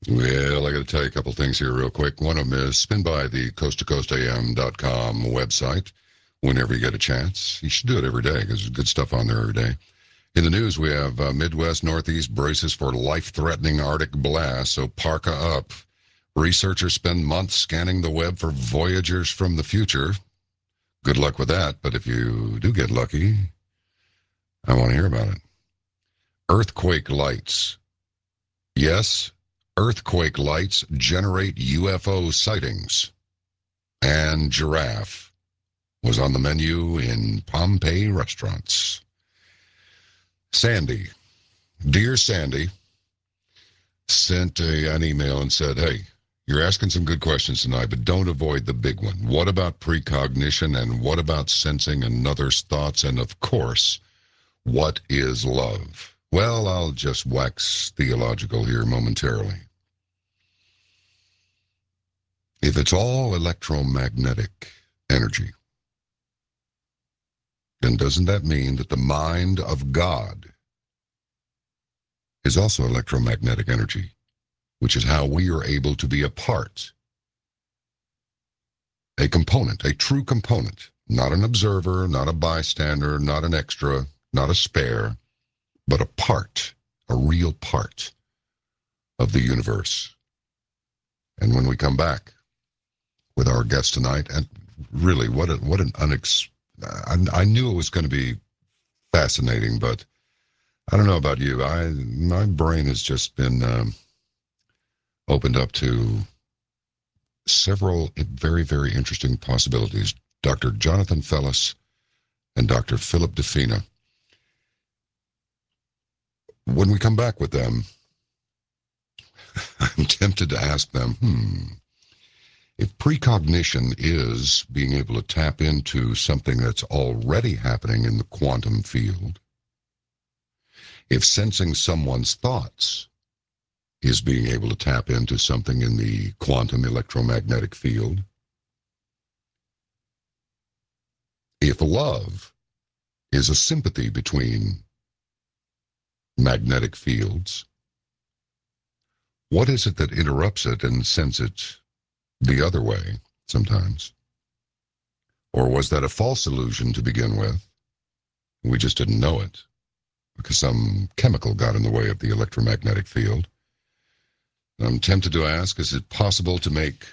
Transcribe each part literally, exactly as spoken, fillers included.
Well, I got to tell you a couple things here real quick. One of them is spin by the coast to coast a m dot com website whenever you get a chance. You should do it every day because there's good stuff on there every day. In the news, we have uh, Midwest Northeast braces for life-threatening Arctic blast, so parka up. Researchers spend months scanning the web for voyagers from the future. Good luck with that, but if you do get lucky, I want to hear about it. Earthquake lights. Yes, earthquake lights generate U F O sightings. And giraffe was on the menu in Pompeii restaurants. Sandy, dear Sandy, sent a, an email and said, hey, you're asking some good questions tonight, but don't avoid the big one. What about precognition, and what about sensing another's thoughts? And of course, what is love? Well, I'll just wax theological here momentarily. If it's all electromagnetic energy, then doesn't that mean that the mind of God is also electromagnetic energy, which is how we are able to be a part, a component, a true component, not an observer, not a bystander, not an extra, not a spare, but a part, a real part of the universe. And when we come back with our guest tonight, and really, what a, what an unex. I, I knew it was going to be fascinating, but I don't know about you. I my brain has just been um, opened up to several very, very interesting possibilities. Doctor Jonathan Fellis and Doctor Philip DeFina. When we come back with them, I'm tempted to ask them, hmm, if precognition is being able to tap into something that's already happening in the quantum field, if sensing someone's thoughts is being able to tap into something in the quantum electromagnetic field, if love is a sympathy between magnetic fields, what is it that interrupts it and sends it the other way sometimes? Or was that a false illusion to begin with? We just didn't know it because some chemical got in the way of the electromagnetic field. I'm tempted to ask, is it possible to make,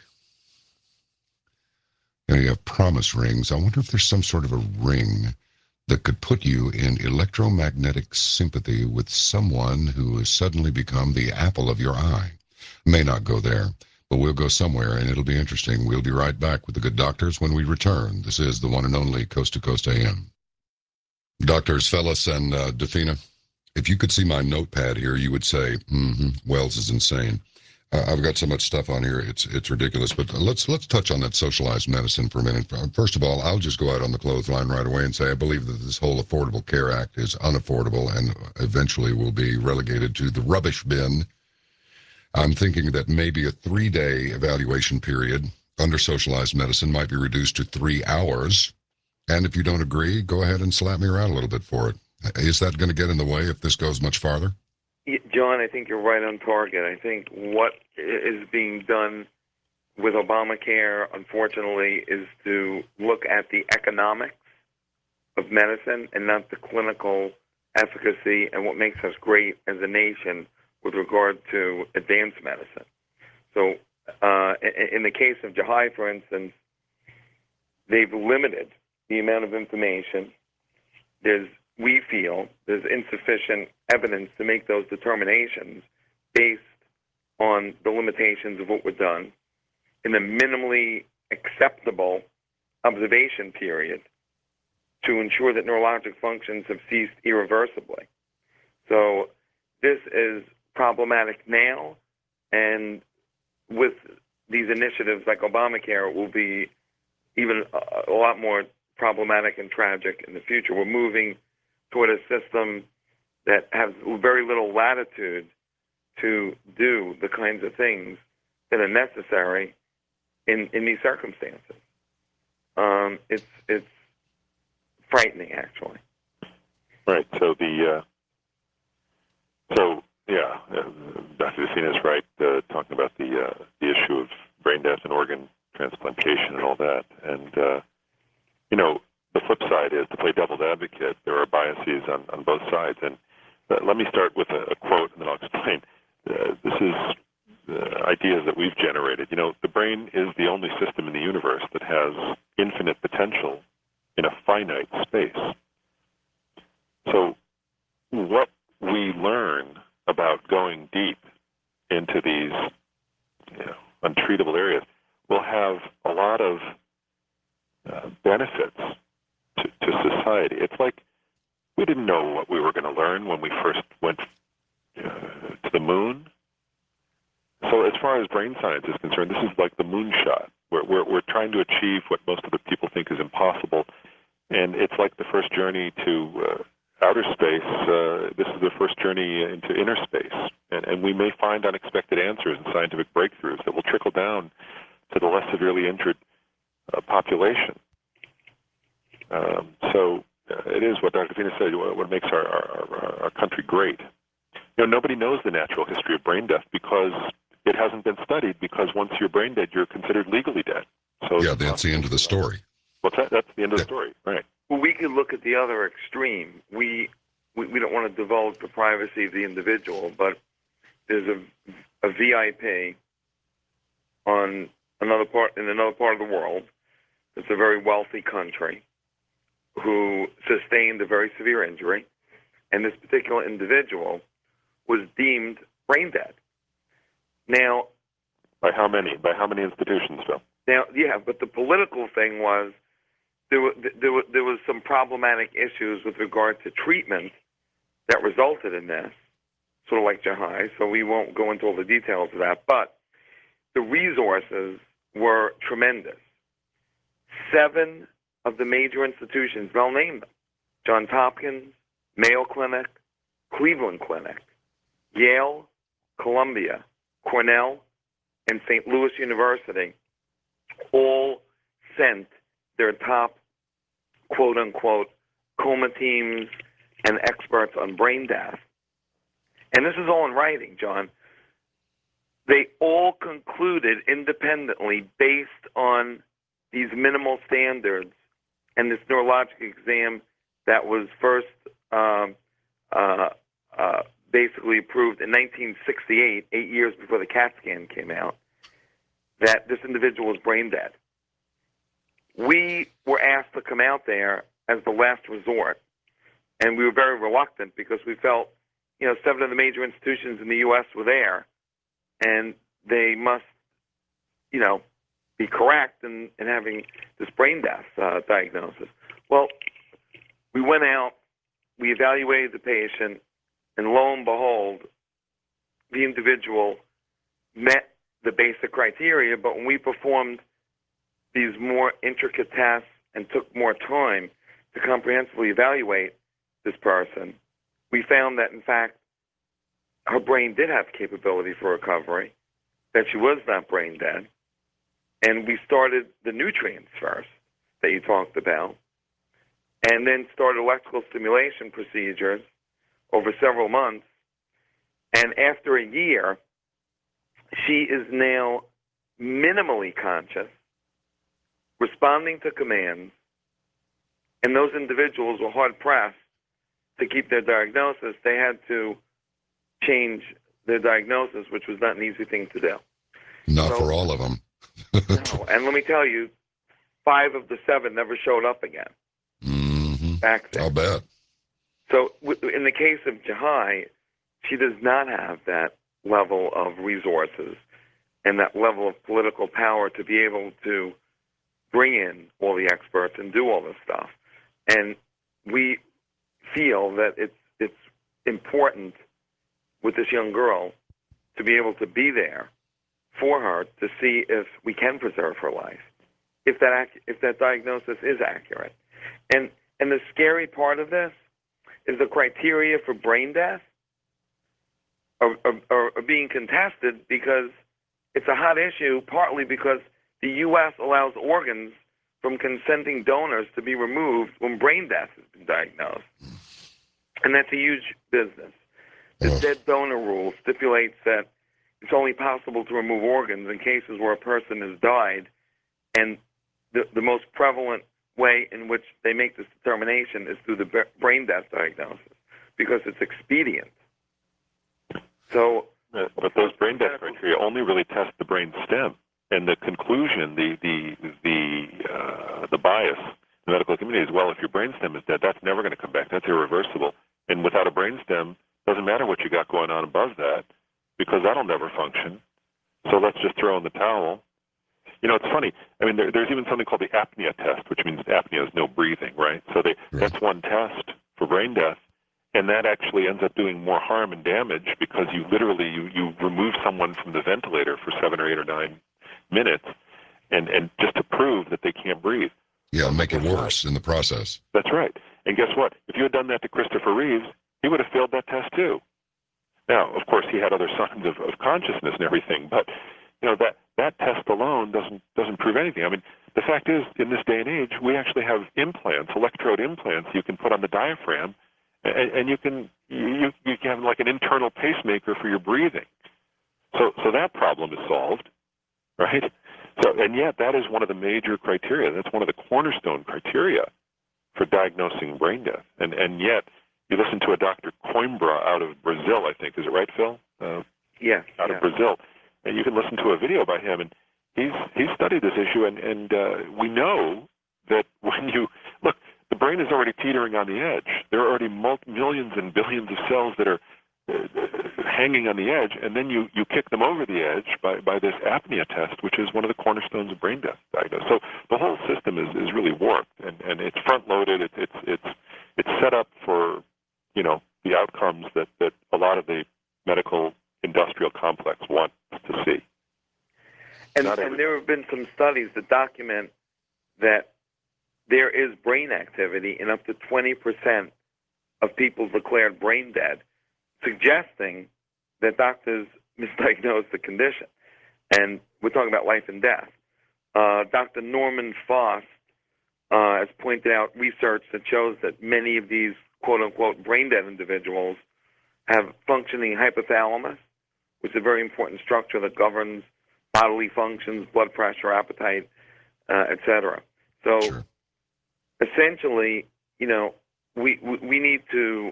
you know, you have promise rings. I wonder if there's some sort of a ring that could put you in electromagnetic sympathy with someone who has suddenly become the apple of your eye. May not go there, but we'll go somewhere, and it'll be interesting. We'll be right back with the good doctors when we return. This is the one and only Coast to Coast A M. Doctors Fellis and uh, DeFina, if you could see my notepad here, you would say, mm-hmm, Wells is insane. Uh, I've got so much stuff on here, it's it's ridiculous. But let's let's touch on that socialized medicine for a minute. First of all, I'll just go out on the clothesline right away and say I believe that this whole Affordable Care Act is unaffordable and eventually will be relegated to the rubbish bin. I'm thinking that maybe a three-day evaluation period under socialized medicine might be reduced to three hours. And if you don't agree, go ahead and slap me around a little bit for it. Is that going to get in the way if this goes much farther? John, I think you're right on target. I think what is being done with Obamacare, unfortunately, is to look at the economics of medicine and not the clinical efficacy and what makes us great as a nation with regard to advanced medicine. So uh, in the case of Jahai, for instance, they've limited the amount of information. There's we feel there's insufficient evidence to make those determinations based on the limitations of what was done in the minimally acceptable observation period to ensure that neurologic functions have ceased irreversibly. So this is problematic now, and with these initiatives like Obamacare, it will be even a, a lot more problematic and tragic in the future. We're moving toward a system that has very little latitude to do the kinds of things that are necessary in, in these circumstances. Um, it's it's frightening, actually. Right. So the uh, so yeah, uh, Doctor DeFina is right. Uh, talk death and organ transplantation and all that. And, uh, you know, the flip side is, to play devil's advocate, there are biases on, on both sides. And uh, let me start with a, a quote, and then I'll explain. Uh, this is uh, ideas that we've generated. You know, the brain is the only system in the universe that has infinite potential in a finite space. So what we learn about going deep into these, you know, untreatable areas will have a lot of uh, benefits to, to society. It's like we didn't know what we were going to learn when we first went uh, to the moon. So as far as brain science is concerned, this is like the moonshot. We're, we're, we're trying to achieve what most of the people think is impossible. And it's like the first journey to uh, outer space. Uh, this is the first journey into inner space. And, and we may find unexpected answers and scientific breakthroughs that will trickle down to the less severely injured uh, population. Um, so uh, it is what Doctor Phoenix said, what makes our, our, our country great. You know, nobody knows the natural history of brain death because it hasn't been studied, because once you're brain dead, you're considered legally dead. So yeah, that's the end of the story. What's that? That's the end of the story, right? Well, we could look at the other extreme. We, we we don't want to divulge the privacy of the individual, but there's a, a V I P on another part in another part of the world. It's a very wealthy country who sustained a very severe injury, and this particular individual was deemed brain dead. Now, by how many? By how many institutions, Phil? Now, yeah, but the political thing was there were, there were, there was some problematic issues with regard to treatment that resulted in this, sort of like Jahai, so we won't go into all the details of that, but the resources were tremendous. Seven of the major institutions, and I'll name them: Johns Hopkins, Mayo Clinic, Cleveland Clinic, Yale, Columbia, Cornell, and Saint Louis University, all sent their top, quote-unquote, coma teams and experts on brain death. And this is all in writing, John. They all concluded independently, based on these minimal standards and this neurologic exam that was first um, uh, uh, basically approved in nineteen sixty-eight, eight years before the CAT scan came out, that this individual was brain dead. We were asked to come out there as the last resort, and we were very reluctant because we felt, you know, seven of the major institutions in the U S were there, and they must, you know, be correct in, in having this brain death uh, diagnosis. Well, we went out, we evaluated the patient, and lo and behold, the individual met the basic criteria, but when we performed these more intricate tests and took more time to comprehensively evaluate this person, we found that, in fact, her brain did have capability for recovery, that she was not brain dead, and we started the nutrients first that you talked about, and then started electrical stimulation procedures over several months, and after a year, she is now minimally conscious, responding to commands, and those individuals were hard-pressed to keep their diagnosis. They had to change their diagnosis, which was not an easy thing to do. Not so, for all of them. No. And let me tell you, five of the seven never showed up again. Mm-hmm. Back then. I'll bet. So in the case of Jahai, she does not have that level of resources and that level of political power to be able to bring in all the experts and do all this stuff. And we feel that it's it's important with this young girl to be able to be there for her to see if we can preserve her life, if that if that diagnosis is accurate. And and the scary part of this is the criteria for brain death are, are, are being contested because it's a hot issue, partly because the U S allows organs from consenting donors to be removed when brain death has been diagnosed. And that's a huge business. The Ugh. dead donor rule stipulates that it's only possible to remove organs in cases where a person has died, and the, the most prevalent way in which they make this determination is through the brain death diagnosis, because it's expedient. So, but, but those brain death criteria only really test the brain stem, and the conclusion, the the the uh, the bias in the medical community is, well, if your brain stem is dead, that's never going to come back. That's irreversible. And without a brain stem, doesn't matter what you got going on above that, because that'll never function. So let's just throw in the towel. You know, it's funny. I mean, there, there's even something called the apnea test, which means apnea is no breathing, right? So they, right. that's one test for brain death, and that actually ends up doing more harm and damage because you literally you, you remove someone from the ventilator for seven or eight or nine minutes, and, and just to prove that they can't breathe. Yeah, make it worse in the process. That's right. And guess what? If you had done that to Christopher Reeves, he would have failed that test too. Now, of course, he had other signs of, of consciousness and everything, but you know that that test alone doesn't doesn't prove anything. I mean, the fact is, in this day and age, we actually have implants, electrode implants, you can put on the diaphragm, and, and you can you you can have like an internal pacemaker for your breathing. So so that problem is solved, right? So and yet that is one of the major criteria. That's one of the cornerstone criteria for diagnosing brain death. And and yet you listen to a Doctor Coimbra out of Brazil, I think. Is it right, Phil? Uh, yeah. Out yeah. of Brazil. And you can listen to a video by him, and he's he's studied this issue, and, and uh, we know that when you, look, the brain is already teetering on the edge. There are already multi, millions and billions of cells that are uh, hanging on the edge, and then you, you kick them over the edge by, by this apnea test, which is one of the cornerstones of brain death diagnosis. So the whole system is, is really warped, and, and it's front-loaded. It's, it's, it's, it's set up for, you know, the outcomes that, that a lot of the medical industrial complex wants to see. And, and there have been some studies that document that there is brain activity in up to twenty percent of people declared brain dead, suggesting that doctors misdiagnosed the condition. And we're talking about life and death. Uh, Doctor Norman Foss uh, has pointed out research that shows that many of these quote-unquote brain-dead individuals have functioning hypothalamus, which is a very important structure that governs bodily functions, blood pressure, appetite, uh, et cetera. So sure. essentially, you know, we, we we need to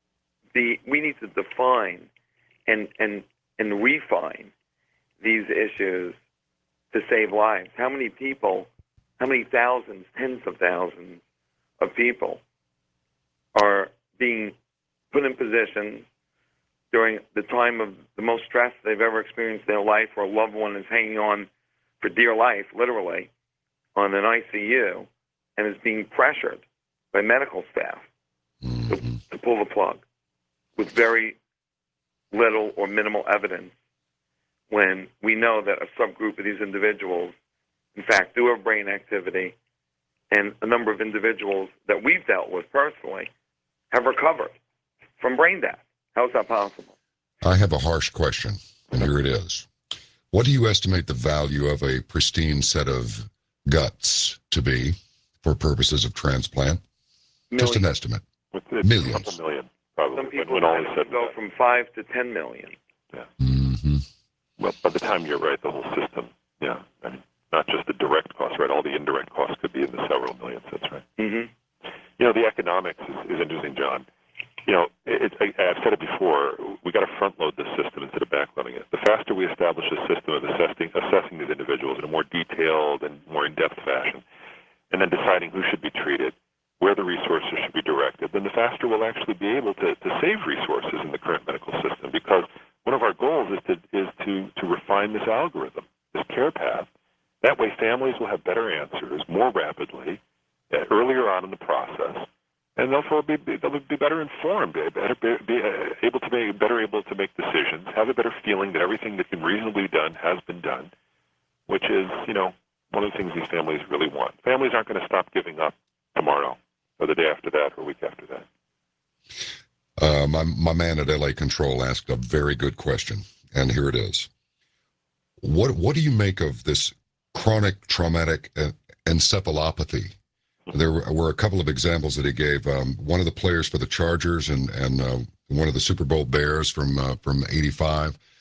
be we need to define and and and refine these issues to save lives. How many people, how many thousands, tens of thousands of people are being put in positions during the time of the most stress they've ever experienced in their life, or a loved one is hanging on for dear life, literally, on an I C U, and is being pressured by medical staff mm-hmm. to, to pull the plug with very little or minimal evidence, when we know that a subgroup of these individuals, in fact, do have brain activity, and a number of individuals that we've dealt with personally have recovered from brain death. How is that possible? I have a harsh question, and here it is. What do you estimate the value of a pristine set of guts to be for purposes of transplant? Millions. Just an estimate. It's, it's Millions. A couple million, probably. Some people when all is said go from five to ten million. Yeah. Mm-hmm. Well, by the time you're right, the whole system, yeah. I mean, not just the direct costs, right? All the indirect costs could be in the several millions, that's right. Mm-hmm. You know, the economics is, is interesting, John. You know, it, it, I've said it before, we got to front-load the system instead of back-loading it. The faster we establish a system of assessing, assessing these individuals in a more detailed and more in-depth fashion, and then deciding who should be treated, where the resources should be directed, then the faster we'll actually be able to, to save resources in the current medical system. Because one of our goals is to is to, to refine this algorithm, this care path. That way families will have better answers more rapidly, uh, earlier on in the process, and therefore be, be, they'll be better informed, be, better, be, be uh, able to make, better able to make decisions, have a better feeling that everything that can reasonably be done has been done, which is, you know, one of the things these families really want. Families aren't going to stop giving up tomorrow or the day after that or a week after that. Uh, my, my man at L A Control asked a very good question, and here it is. What, what do you make of this chronic traumatic uh, encephalopathy? There were a couple of examples that he gave. Um, one of the players for the Chargers and and uh, one of the Super Bowl Bears from uh, from eighty-five.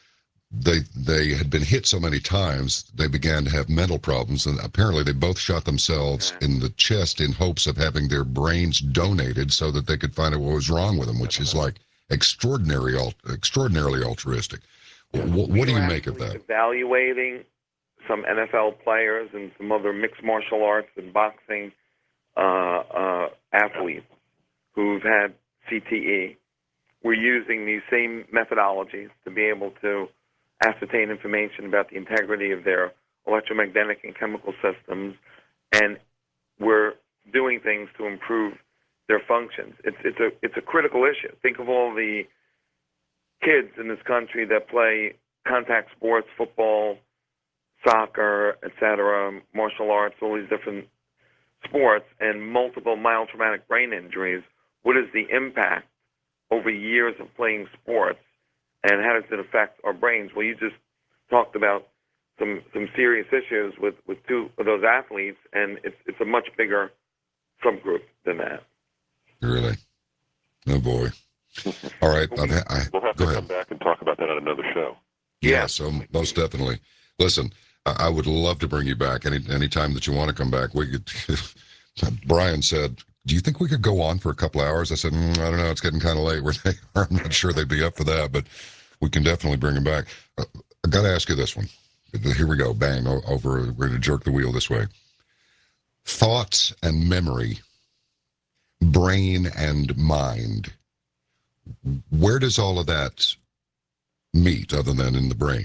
they they had been hit so many times they began to have mental problems, and apparently they both shot themselves in the chest in hopes of having their brains donated so that they could find out what was wrong with them, which is like extraordinary, extraordinarily altruistic. What, what do you make of that? Evaluating some N F L players and some other mixed martial arts and boxing uh, uh, athletes who've had C T E. We're using these same methodologies to be able to ascertain information about the integrity of their electromagnetic and chemical systems, and we're doing things to improve their functions. It's it's a it's a critical issue. Think of all the kids in this country that play contact sports, football, soccer, et cetera, martial arts, all these different sports, and multiple mild traumatic brain injuries. What is the impact over years of playing sports, and how does it affect our brains? Well, you just talked about some some serious issues with, with two of those athletes, and it's it's a much bigger subgroup than that. Really? Oh, boy. All right. We'll, I, I, we'll have go to ahead. come back and talk about that on another show. Yeah, Yeah. so most definitely. Listen, I, I would love to bring you back any any time that you want to come back. We could, Brian said, do you think we could go on for a couple hours? I said, mm, I don't know. It's getting kind of late where they are. I'm not sure they'd be up for that, but we can definitely bring them back. Uh, I got to ask you this one. Here we go. Bang. Over. We're going to jerk the wheel this way. Thoughts and memory, brain and mind. Where does all of that meet other than in the brain?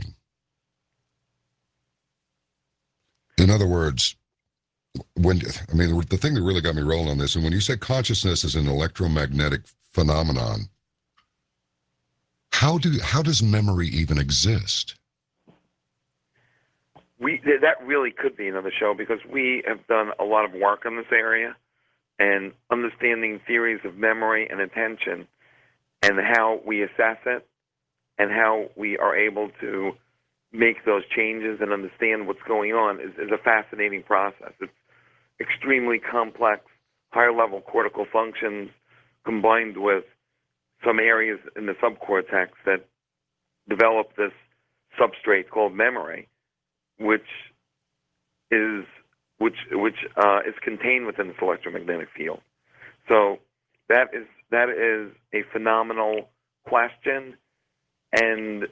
In other words, when I mean, the thing that really got me rolling on this, and when you say consciousness is an electromagnetic phenomenon, how do how does memory even exist? We that really could be another show, because we have done a lot of work in this area and understanding theories of memory and attention and how we assess it and how we are able to make those changes and understand what's going on is, is a fascinating process. It's extremely complex, higher-level cortical functions combined with some areas in the subcortex that develop this substrate called memory, which is which which uh, is contained within this electromagnetic field. So that is that is a phenomenal question, and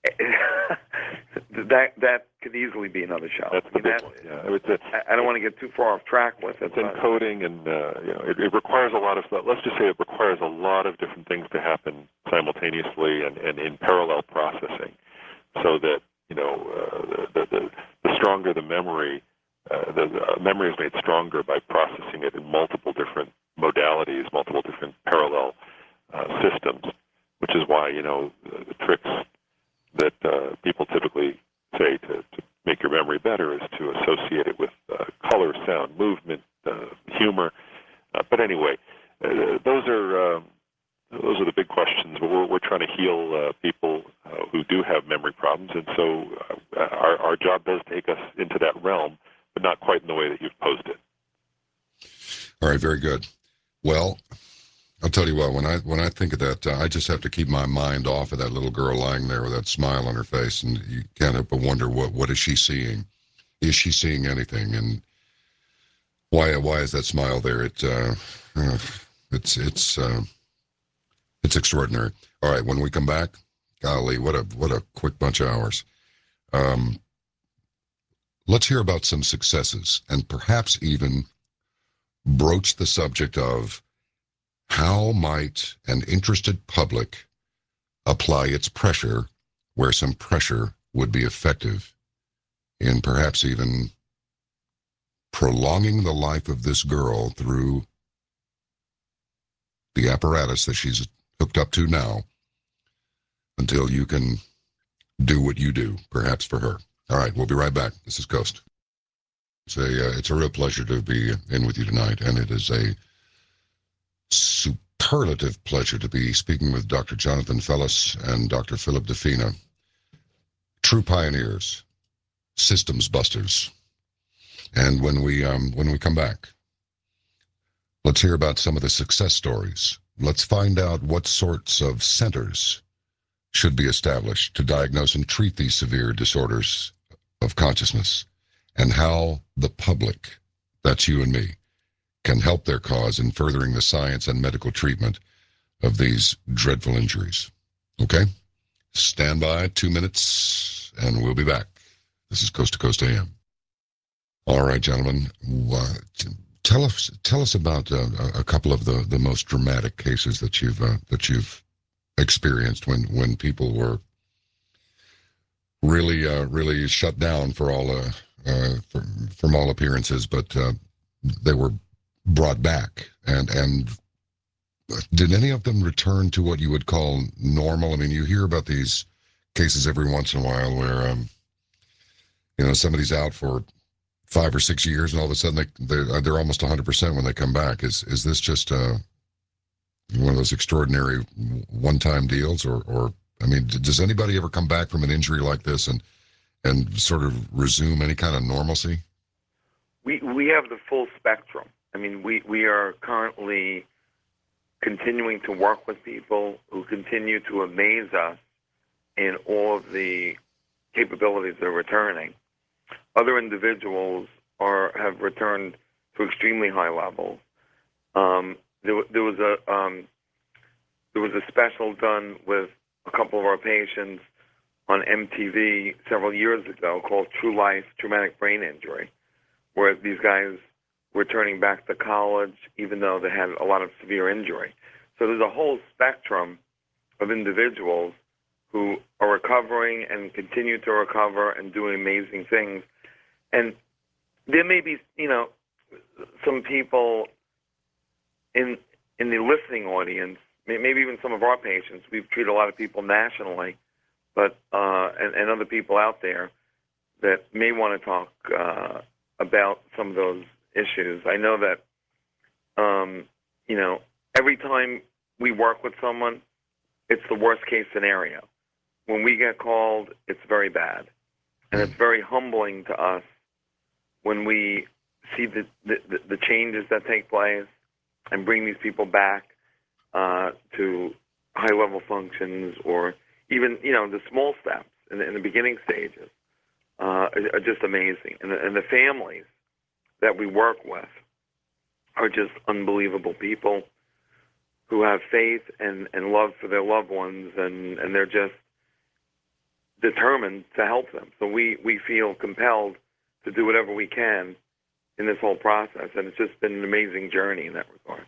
that that could easily be another show. That's the I mean, big that, one. Yeah, it's a, I I don't want to get too far off track with it. it's but- encoding, and uh, you know, it, it requires a lot of stuff. Let's just say it requires a lot of different things to happen simultaneously and, and in parallel processing, so that you know uh, the, the the stronger the memory, uh, the, the memory is made stronger by processing it in multiple different modalities, multiple different parallel uh, systems, which is why you know the, the tricks that uh, people typically say to, to make your memory better is to associate it with uh, color, sound, movement, uh, humor. Uh, but anyway, uh, those are uh, those are the big questions. We're, we're trying to heal uh, people uh, who do have memory problems, and so uh, our, our job does take us into that realm, but not quite in the way that you've posed it. All right, very good. Well, I'll tell you what, when I when I think of that, uh, I just have to keep my mind off of that little girl lying there with that smile on her face, and you can't help but wonder, what what is she seeing? Is she seeing anything? And why why is that smile there? It uh, uh, it's it's uh, it's extraordinary. All right, when we come back, golly, what a what a quick bunch of hours. Um, let's hear about some successes, and perhaps even broach the subject of how might an interested public apply its pressure where some pressure would be effective in perhaps even prolonging the life of this girl through the apparatus that she's hooked up to now until you can do what you do, perhaps for her. All right, we'll be right back. This is Coast. It's a, uh, it's a real pleasure to be in with you tonight, and it is a superlative pleasure to be speaking with Doctor Jonathan Fellis and Doctor Philip DeFina, true pioneers, systems busters. And when we um, when we come back, let's hear about some of the success stories. Let's find out what sorts of centers should be established to diagnose and treat these severe disorders of consciousness, and how the public, that's you and me, can help their cause in furthering the science and medical treatment of these dreadful injuries. Okay? Stand by, two minutes, and we'll be back. This is Coast to Coast A M. All right, gentlemen, uh, tell us tell us about uh, a couple of the, the most dramatic cases that you've uh, that you've experienced when when people were really uh, really shut down for all uh, uh, from, from all appearances, but uh, they were brought back. And and did any of them return to what you would call normal? I mean, you hear about these cases every once in a while where um, you know, somebody's out for five or six years, and all of a sudden they they're, they're almost one hundred percent when they come back. Is is this just uh, one of those extraordinary one-time deals, or or I mean, does anybody ever come back from an injury like this and and sort of resume any kind of normalcy? We we have the full spectrum. I mean, we, we are currently continuing to work with people who continue to amaze us in all of the capabilities they're returning. Other individuals are have returned to extremely high levels. Um, there, there was a um, there was a special done with a couple of our patients on M T V several years ago called True Life Traumatic Brain Injury, where these guys were returning back to college even though they had a lot of severe injury. So there's a whole spectrum of individuals who are recovering and continue to recover and doing amazing things. And there may be, you know, some people in in the listening audience, maybe even some of our patients. We've treated a lot of people nationally, but uh, and, and other people out there that may want to talk uh, about some of those issues. I know that, um, you know, every time we work with someone, it's the worst case scenario. When we get called, it's very bad. And it's very humbling to us when we see the, the, the changes that take place and bring these people back uh, to high-level functions, or even, you know, the small steps in the, in the beginning stages uh, are, are just amazing. And the, and the families that we work with are just unbelievable people who have faith and, and love for their loved ones, and, and they're just determined to help them. So we, we feel compelled to do whatever we can in this whole process, and it's just been an amazing journey in that regard.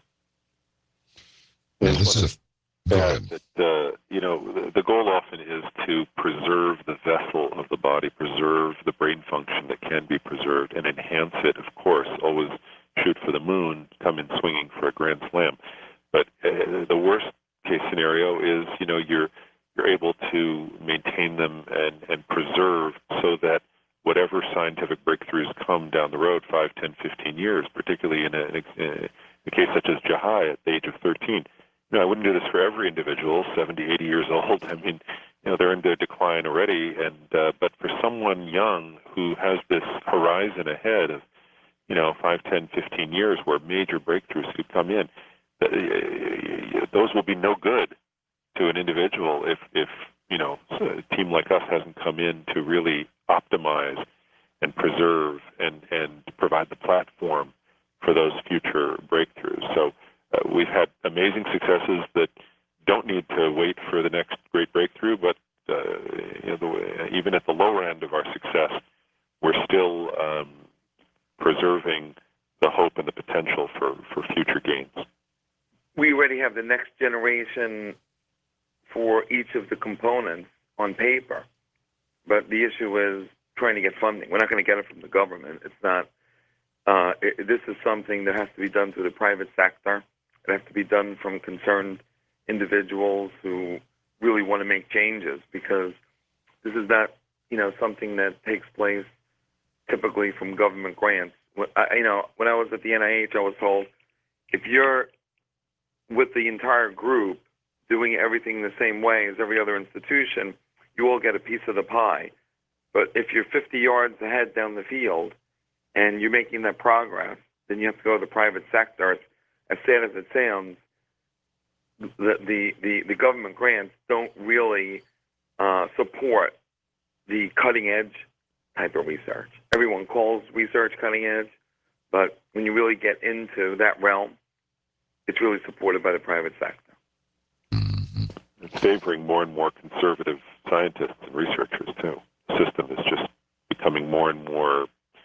Yeah, this is a, go ahead. That, uh, you know, the, the goal often is to preserve the vessel of the body, preserve the brain function that can be preserved, and enhance it, of course. Always shoot for the moon, come in swinging for a grand slam. But uh, the worst case scenario is, you know, you're you're able to maintain them and, and preserve so that whatever scientific breakthroughs come down the road, five, ten, fifteen years, particularly in a, in a case such as Jahai at the age of thirteen, you know, I wouldn't do this for every individual, seventy, eighty years old. I mean, you know, they're in their decline already. And uh, but for someone young who has this horizon ahead of, you know, five, ten, fifteen years where major breakthroughs could come in, those will be no good to an individual if, if you know, a team like us hasn't come in to really optimize and preserve and, and provide the platform for those future breakthroughs. So uh, we've had amazing successes that don't need to wait for the next great breakthrough, but uh, you know, the, even at the lower end of our success, we're still um, preserving the hope and the potential for, for future gains. We already have the next generation for each of the components on paper, but the issue is trying to get funding. We're not going to get it from the government. It's not. Uh, it, this is something that has to be done through the private sector. It has to be done from concerned individuals who really want to make changes, because this is not, you know, something that takes place typically from government grants. When, I, you know, when I was at the N I H, I was told, if you're with the entire group doing everything the same way as every other institution, you all get a piece of the pie. But if you're fifty yards ahead down the field and you're making that progress, then you have to go to the private sector. It's, as sad as it sounds, the, the, the, the government grants don't really uh, support the cutting edge type of research. Everyone calls research cutting edge, but when you really get into that realm, it's really supported by the private sector. Mm-hmm. It's favoring more and more conservative scientists and researchers, too. The system is just becoming more and more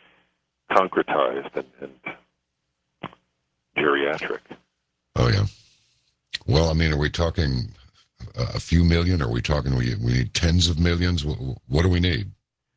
concretized and, and geriatric. Oh, yeah. Well, I mean, are we talking a few million? Are we talking we, we need tens of millions? What, what do we need?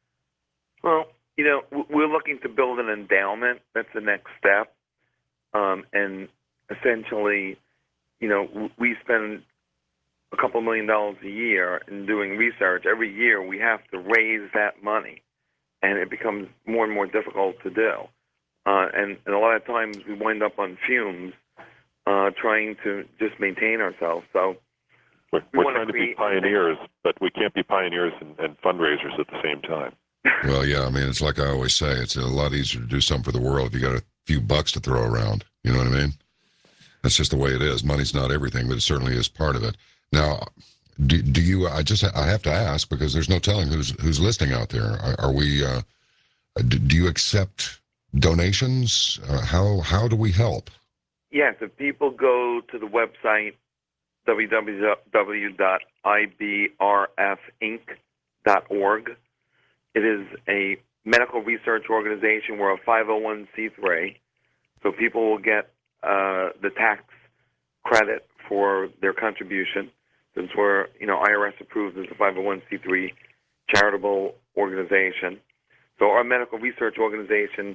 Well, you know, we're looking to build an endowment. That's the next step. Um, and essentially, you know, we spend a couple million dollars a year in doing research. Every year we have to raise that money, and it becomes more and more difficult to do. Uh, and, and a lot of times we wind up on fumes uh, trying to just maintain ourselves. So we're, we we're trying to be pioneers, but we can't be pioneers and, and fundraisers at the same time. Well, yeah, I mean, it's like I always say, it's a lot easier to do something for the world if you got a few bucks to throw around. You know what I mean? That's just the way it is. Money's not everything, but it certainly is part of it. Now, do, do you, I just, I have to ask, because there's no telling who's who's listening out there. Are, are we, uh, do, do you accept donations? Uh, how how do we help? Yes, if people go to the website, w w w dot i b r f inc dot org, it is a medical research organization. We're a five oh one c three, so people will get uh, the tax credit for their contribution, since we're, you know, I R S approved as a five oh one c three charitable organization. So our medical research organization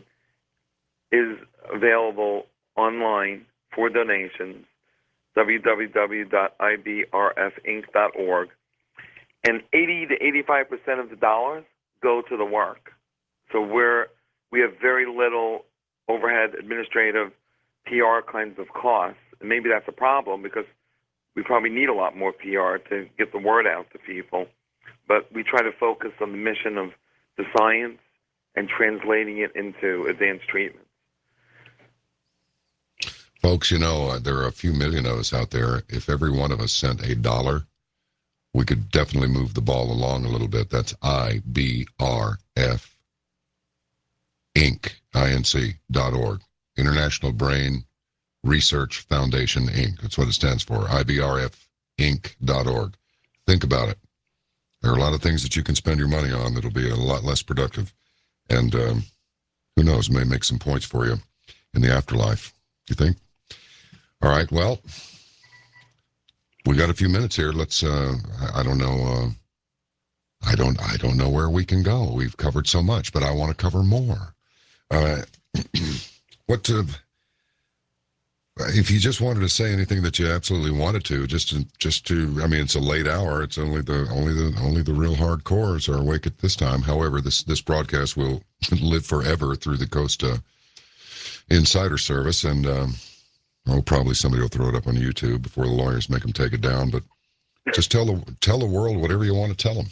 is available online for donations, w w w dot i b r f inc dot org. And eighty to eighty-five percent of the dollars go to the work. So we're, we have very little overhead, administrative, P R kinds of costs. And maybe that's a problem because we probably need a lot more P R to get the word out to people. But we try to focus on the mission of the science and translating it into advanced treatment. Folks, you know, uh, there are a few million of us out there. If every one of us sent a dollar, we could definitely move the ball along a little bit. That's I B R F Inc, I N C dot org. International Brain Research Foundation, Incorporated. That's what it stands for, I B R F Inc dot org. Think about it. There are a lot of things that you can spend your money on that'll be a lot less productive. And um, who knows, may make some points for you in the afterlife. You think? All right, well, we got a few minutes here. Let's, uh, I, I don't know, uh, I don't, I don't know where we can go. We've covered so much, but I want to cover more. Uh, what to, if you just wanted to say anything that you absolutely wanted to, just to, just to, I mean, it's a late hour. It's only the, only the, only the real hardcores are awake at this time. However, this, this broadcast will live forever through the Costa Insider Service, and um, oh, probably somebody will throw it up on YouTube before the lawyers make them take it down. But just tell the tell the world whatever you want to tell them.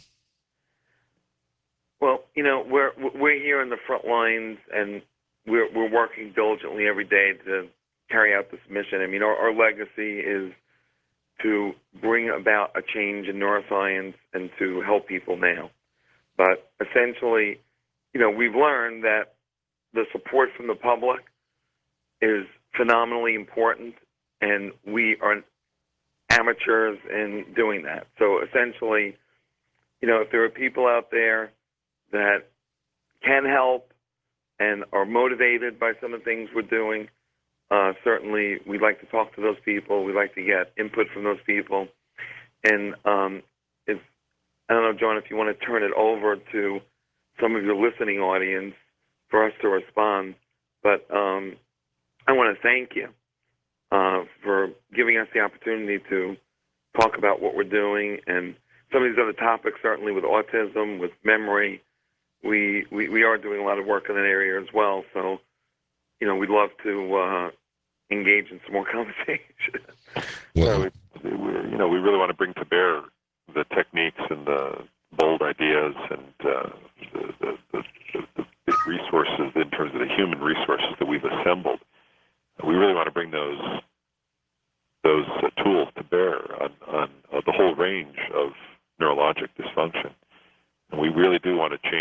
Well, you know, we're we're here in the front lines, and we're we're working diligently every day to carry out this mission. I mean, our, our legacy is to bring about a change in neuroscience and to help people now. But essentially, you know, we've learned that the support from the public is phenomenally important, and we are amateurs in doing that. So essentially, you know, if there are people out there that can help and are motivated by some of the things we're doing, uh, certainly we'd like to talk to those people. We'd like to get input from those people. And um, if, I don't know, John, if you want to turn it over to some of your listening audience for us to respond, but um, I want to thank you uh, for giving us the opportunity to talk about what we're doing, and some of these other topics, certainly with autism, with memory. We, we, we are doing a lot of work in that area as well, so, you know, we'd love to uh, engage in some more conversation. Well, we, we, you know, we really want to bring to bear the techniques and the bold ideas and uh, the, the, the, the, the resources in terms of the human resources that we've assembled. We really want to bring those those uh, tools to bear on, on uh, the whole range of neurologic dysfunction.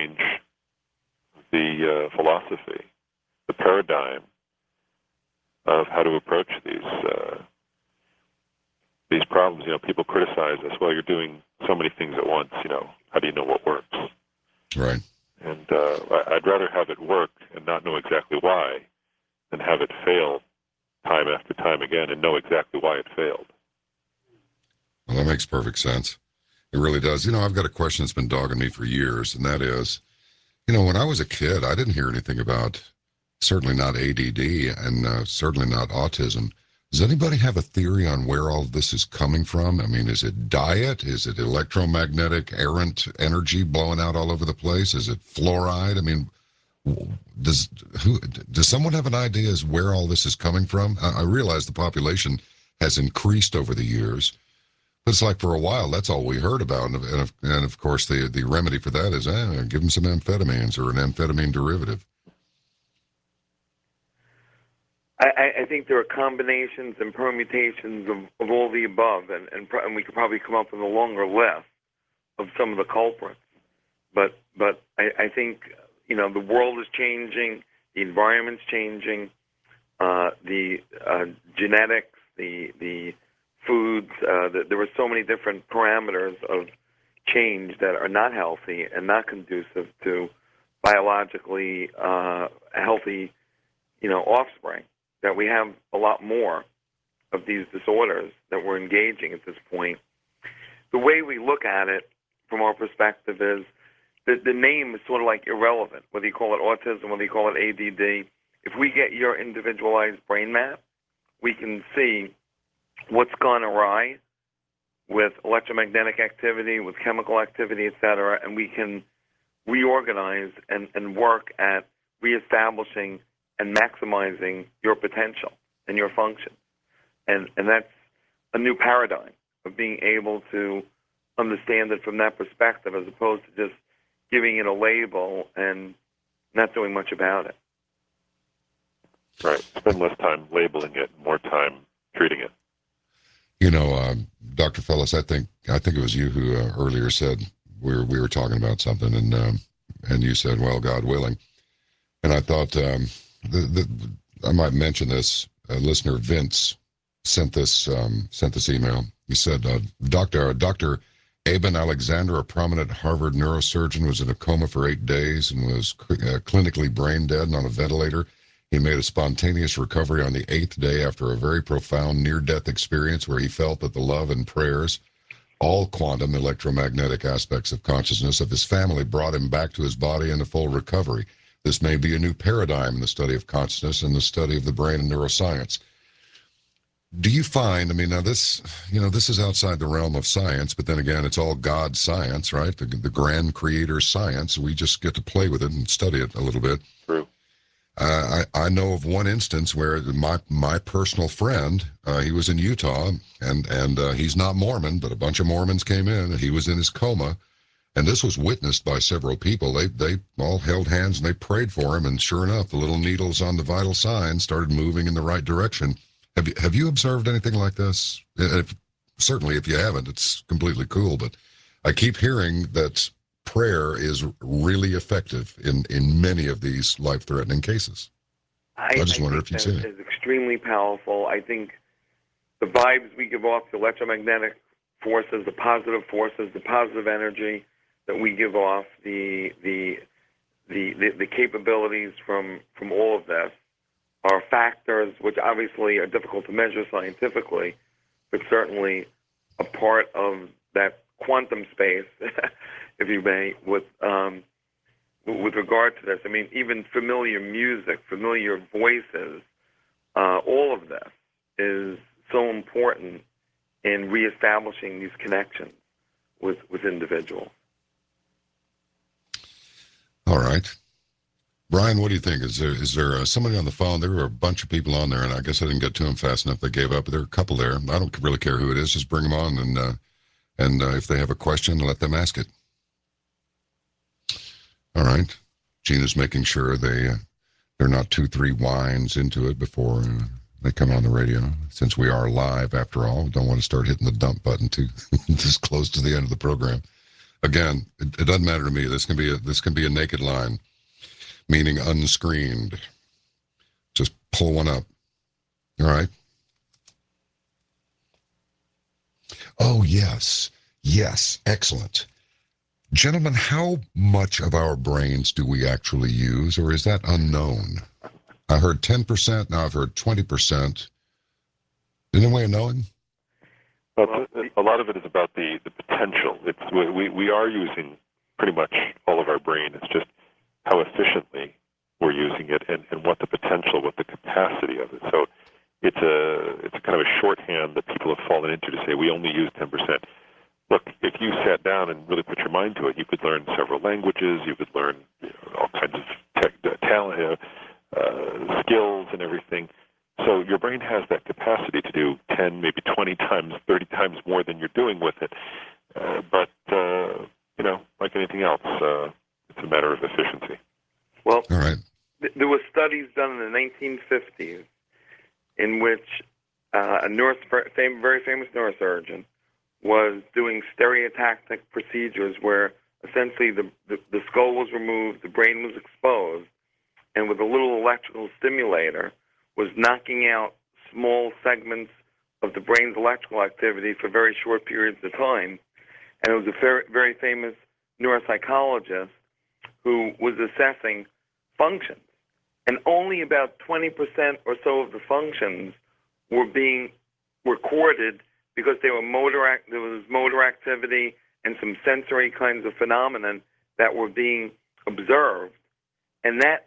change the uh, philosophy, the paradigm of how to approach these uh, these problems. You know, people criticize us. Well, you're doing so many things at once. You know, how do you know what works? Right. And uh, I'd rather have it work and not know exactly why than have it fail time after time again and know exactly why it failed. Well, that makes perfect sense. It really does. You know, I've got a question that's been dogging me for years, and that is, you know, when I was a kid, I didn't hear anything about, certainly not A D D and uh, certainly not autism. Does anybody have a theory on where all of this is coming from? I mean, is it diet? Is it electromagnetic errant energy blowing out all over the place? Is it fluoride? I mean, does who does someone have an idea as where all this is coming from? I, I realize the population has increased over the years, but it's like for a while that's all we heard about, and, and, of, and of course the the remedy for that is eh, give them some amphetamines or an amphetamine derivative. I, I think there are combinations and permutations of, of all the above, and, and, pro- and we could probably come up with a longer list of some of the culprits. But but I, I think, you know, the world is changing, the environment's changing, uh, the uh, genetics, the the foods. Uh, the, there are so many different parameters of change that are not healthy and not conducive to biologically uh, healthy, you know, offspring. That we have a lot more of these disorders that we're engaging at this point. The way we look at it from our perspective is that the name is sort of like irrelevant, whether you call it autism, whether you call it A D D. If we get your individualized brain map, we can see what's gone awry with electromagnetic activity, with chemical activity, et cetera, and we can reorganize and, and work at reestablishing and maximizing your potential and your function. And and that's a new paradigm of being able to understand it from that perspective as opposed to just giving it a label and not doing much about it. Right. Spend less time labeling it, more time treating it. You know, uh, Doctor Fellis, I think I think it was you who uh, earlier said we were, we were talking about something, and um, and you said, well, God willing. And I thought, um, The, the, I might mention this. Uh, listener Vince sent this um, sent this email. He said, uh, "Doctor uh, Doctor Eben Alexander, a prominent Harvard neurosurgeon, was in a coma for eight days and was uh, clinically brain dead and on a ventilator. He made a spontaneous recovery on the eighth day after a very profound near-death experience where he felt that the love and prayers, all quantum electromagnetic aspects of consciousness of his family, brought him back to his body in a full recovery. This may be a new paradigm in the study of consciousness and the study of the brain and neuroscience." Do you find, I mean, now this, you know, this is outside the realm of science, but then again, it's all God science, right? The, the grand creator science. We just get to play with it and study it a little bit. True. Uh, I, I know of one instance where my my personal friend, uh, he was in Utah, and, and uh, he's not Mormon, but a bunch of Mormons came in, and he was in his coma. And this was witnessed by several people. They they all held hands and they prayed for him, and sure enough, the little needles on the vital signs started moving in the right direction. Have you have you observed anything like this? If, certainly, if you haven't, it's completely cool. But I keep hearing that prayer is really effective in, in many of these life-threatening cases. I, I just I wonder think if you'd that seen it. is extremely powerful. I think the vibes we give off, the electromagnetic forces, the positive forces, the positive energy that we give off, the the the the, the capabilities from from all of this are factors which obviously are difficult to measure scientifically, but certainly a part of that quantum space, if you may, with um, with regard to this. I mean, even familiar music, familiar voices, uh, all of this is so important in reestablishing these connections with with individuals. All right. Brian, what do you think? Is there is there uh, somebody on the phone? There were a bunch of people on there, and I guess I didn't get to them fast enough. They gave up, but there are a couple there. I don't really care who it is. Just bring them on, and uh, and uh, if they have a question, let them ask it. All right. Gina's making sure they, uh, they're not two, three wines into it before uh, they come on the radio. Since we are live, after all, we don't want to start hitting the dump button too this close to the end of the program. Again, it, it doesn't matter to me. This can be a, this can be a naked line, meaning unscreened. Just pull one up. All right. Oh, yes. Yes. Excellent. Gentlemen, how much of our brains do we actually use, or is that unknown? I heard ten percent. Now I've heard twenty percent. Any way of knowing? Well, a lot of it is about the, the potential. It's we, we are using pretty much all of our brain. It's just how efficiently we're using it and, and what the potential, what the capacity of it. So it's a it's a kind of a shorthand that people have fallen into to say we only use ten percent. Look, if you sat down and really put your mind to it, you could learn several languages. You could learn you know, all kinds of tech, uh, talent, uh, skills, and everything. So your brain has that capacity to do ten, maybe twenty times, thirty times more than you're doing with it. Uh, but uh, you know, like anything else, uh, it's a matter of efficiency. Well, all right. th- there were studies done in the nineteen fifties in which uh, a neuro- fam- very famous neurosurgeon was doing stereotactic procedures where essentially the, the, the skull was removed, the brain was exposed, and with a little electrical stimulator was knocking out small segments of the brain's electrical activity for very short periods of time. And it was a very, very famous neuropsychologist who was assessing functions. And only about twenty percent or so of the functions were being recorded because they were motor act- there was motor activity and some sensory kinds of phenomenon that were being observed. And that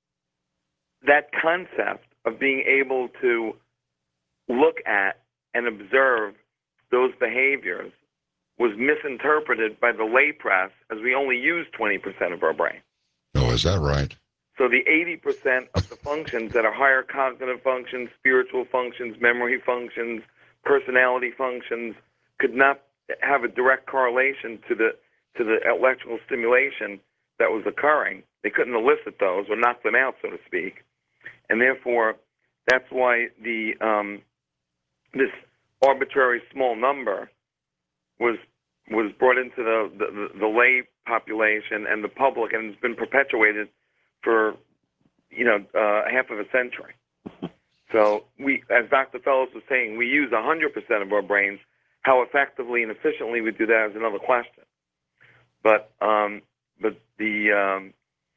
that concept of being able to look at and observe those behaviors was misinterpreted by the lay press as we only use twenty percent of our brain. Oh, is that right? So the eighty percent of the functions that are higher cognitive functions, spiritual functions, memory functions, personality functions could not have a direct correlation to the to the electrical stimulation that was occurring. They couldn't elicit those or knock them out, so to speak. And therefore, that's why the um, this arbitrary small number was was brought into the, the, the lay population and the public, and it's been perpetuated for you know uh, half of a century. So we, as Doctor Fellows was saying, we use one hundred percent of our brains. How effectively and efficiently we do that is another question. But um, but the um,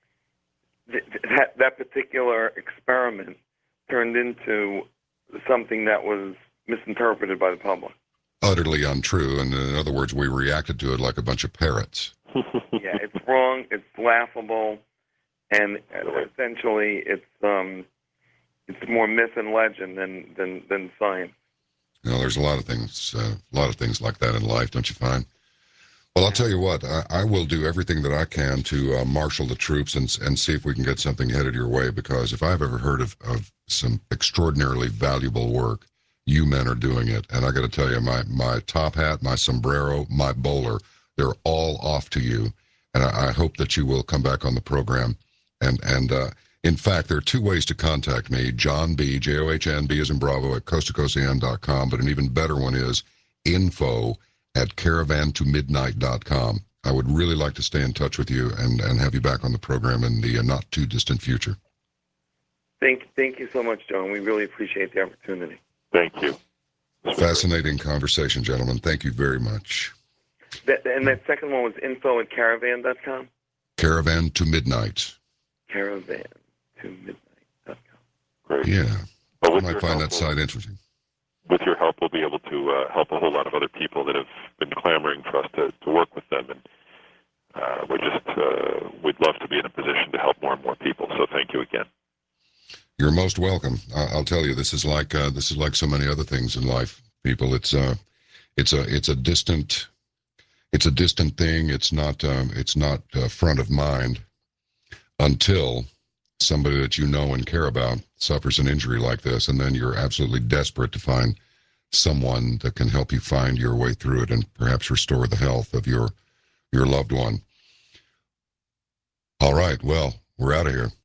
th- that that particular experiment turned into something that was misinterpreted by the public. Utterly untrue, and in other words, we reacted to it like a bunch of parrots. Yeah, it's wrong. It's laughable, and essentially, it's um, it's more myth and legend than than than science. You know, there's a lot of things, uh, a lot of things like that in life, don't you find? Well, I'll tell you what, I, I will do everything that I can to uh, marshal the troops and and see if we can get something headed your way, because if I've ever heard of, of some extraordinarily valuable work, you men are doing it. And I got to tell you, my, my top hat, my sombrero, my bowler, they're all off to you. And I, I hope that you will come back on the program. And, and uh, in fact, there are two ways to contact me, John B, J O H N, B as in Bravo, at coast to coast a m dot com. But an even better one is info at caravan to midnight dot com. I would really like to stay in touch with you and, and have you back on the program in the uh, not too distant future. Thank, thank you so much, John. We really appreciate the opportunity. Thank you. Fascinating conversation, gentlemen. Thank you very much. That, and that second one was info at caravan dot com? Caravan to midnight. caravan to midnight dot com. Great. Yeah. Well, I with might your find help, that site interesting. With your help, we'll be able to uh, help a whole lot of other people that have been clamoring for us to, to work with them. And uh, we're just, uh, we'd love to be in a position to help more and more people. So thank you again. You're most welcome. I- I'll tell you, this is like uh, this is like so many other things in life, people. It's uh, it's a it's a distant, it's a distant thing. It's not um, it's not uh, front of mind until somebody that you know and care about suffers an injury like this, and then you're absolutely desperate to find someone that can help you find your way through it and perhaps restore the health of your your loved one. All right, well, we're out of here.